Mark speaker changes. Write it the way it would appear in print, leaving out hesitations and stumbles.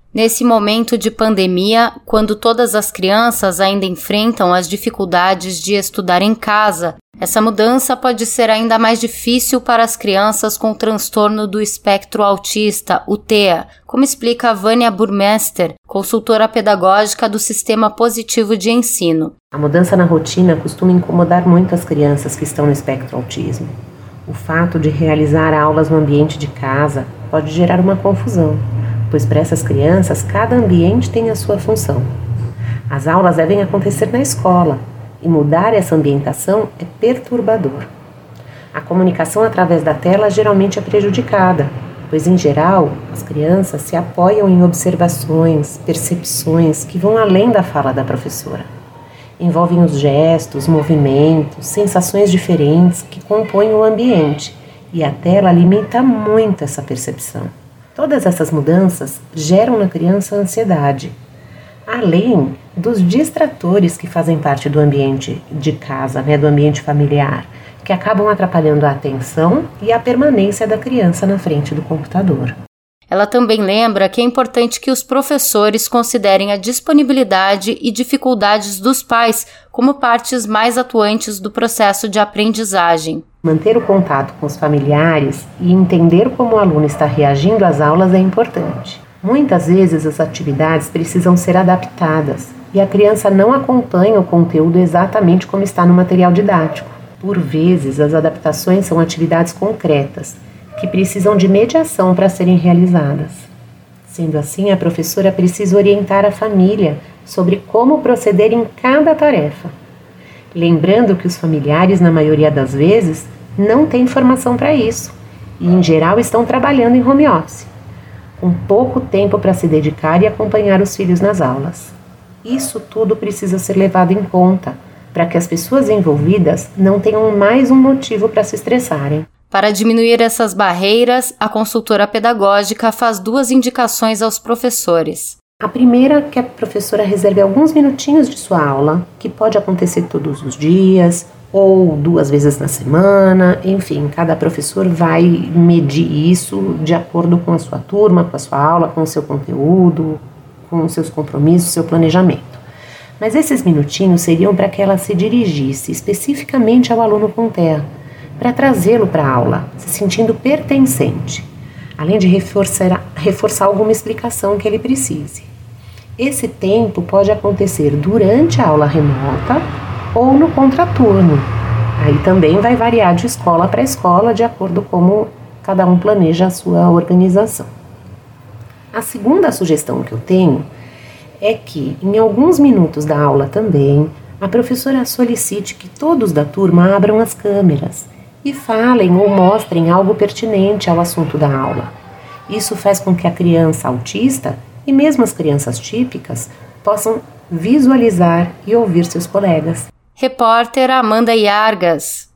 Speaker 1: Nesse momento de pandemia, quando todas as crianças ainda enfrentam as dificuldades de estudar em casa, essa mudança pode ser ainda mais difícil para as crianças com transtorno do espectro autista, o TEA, como explica Vânia Burmester, consultora pedagógica do Sistema Positivo de Ensino.
Speaker 2: A mudança na rotina costuma incomodar muito as crianças que estão no espectro autismo. O fato de realizar aulas no ambiente de casa pode gerar uma confusão, pois para essas crianças cada ambiente tem a sua função. As aulas devem acontecer na escola, e mudar essa ambientação é perturbador. A comunicação através da tela geralmente é prejudicada, pois em geral as crianças se apoiam em observações, percepções que vão além da fala da professora. Envolvem os gestos, movimentos, sensações diferentes que compõem o ambiente, e a tela limita muito essa percepção. Todas essas mudanças geram na criança ansiedade, além dos distratores que fazem parte do ambiente de casa, do ambiente familiar, que acabam atrapalhando a atenção e a permanência da criança na frente do computador.
Speaker 1: Ela também lembra que é importante que os professores considerem a disponibilidade e dificuldades dos pais como partes mais atuantes do processo de aprendizagem.
Speaker 2: Manter o contato com os familiares e entender como o aluno está reagindo às aulas é importante. Muitas vezes as atividades precisam ser adaptadas e a criança não acompanha o conteúdo exatamente como está no material didático. Por vezes, as adaptações são atividades concretas, que precisam de mediação para serem realizadas. Sendo assim, a professora precisa orientar a família sobre como proceder em cada tarefa. Lembrando que os familiares, na maioria das vezes, não têm formação para isso e, em geral, estão trabalhando em home office, com pouco tempo para se dedicar e acompanhar os filhos nas aulas. Isso tudo precisa ser levado em conta para que as pessoas envolvidas não tenham mais um motivo para se estressarem.
Speaker 1: Para diminuir essas barreiras, a consultora pedagógica faz 2 indicações aos professores.
Speaker 2: A primeira é que a professora reserve alguns minutinhos de sua aula, que pode acontecer todos os dias ou 2 vezes na semana, enfim, cada professor vai medir isso de acordo com a sua turma, com a sua aula, com o seu conteúdo, com os seus compromissos, seu planejamento. Mas esses minutinhos seriam para que ela se dirigisse especificamente ao aluno com TEA, para trazê-lo para a aula, se sentindo pertencente, além de reforçar alguma explicação que ele precise. Esse tempo pode acontecer durante a aula remota ou no contraturno. Aí também vai variar de escola para escola, de acordo com como cada um planeja a sua organização. A segunda sugestão que eu tenho é que, em alguns minutos da aula também, a professora solicite que todos da turma abram as câmeras e falem ou mostrem algo pertinente ao assunto da aula. Isso faz com que a criança autista e mesmo as crianças típicas possam visualizar e ouvir seus colegas.
Speaker 1: Repórter Amanda Iargas.